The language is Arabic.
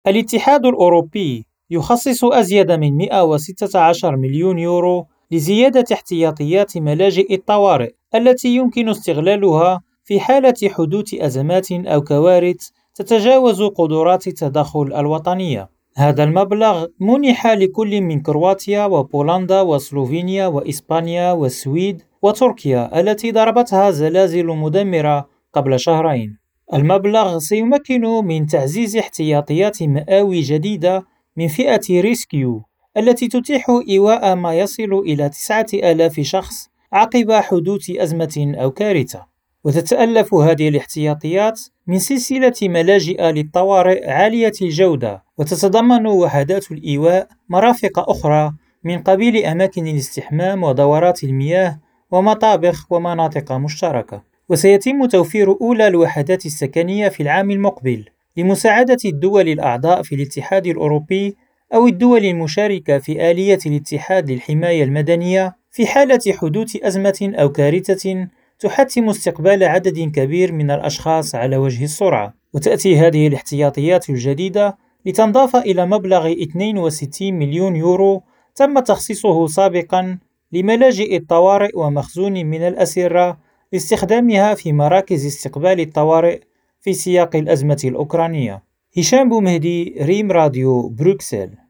الاتحاد الأوروبي يخصص أزيد من 116 مليون يورو لزيادة احتياطيات ملاجئ الطوارئ التي يمكن استغلالها في حالة حدوث أزمات أو كوارث تتجاوز قدرات التدخل الوطنية. هذا المبلغ منح لكل من كرواتيا وبولندا وسلوفينيا وإسبانيا والسويد وتركيا التي ضربتها زلازل مدمرة قبل شهرين. المبلغ سيمكن من تعزيز احتياطيات مآوي جديدة من فئة ريسكيو التي تتيح إيواء ما يصل إلى 9000 شخص عقب حدوث أزمة أو كارثة. وتتألف هذه الاحتياطيات من سلسلة ملاجئ للطوارئ عالية الجودة، وتتضمن وحدات الإيواء مرافق أخرى من قبيل أماكن الاستحمام ودورات المياه ومطابخ ومناطق مشتركة. وسيتم توفير أولى الوحدات السكنية في العام المقبل لمساعدة الدول الأعضاء في الاتحاد الأوروبي أو الدول المشاركة في آلية الاتحاد للحماية المدنية في حالة حدوث أزمة أو كارثة تحتم استقبال عدد كبير من الأشخاص على وجه السرعة. وتأتي هذه الاحتياطيات الجديدة لتنضاف إلى مبلغ 62 مليون يورو تم تخصيصه سابقا لملاجئ الطوارئ ومخزون من الأسرة لاستخدامها في مراكز استقبال الطوارئ في سياق الأزمة الأوكرانية. هشام بومهدي، ريم راديو، بروكسل.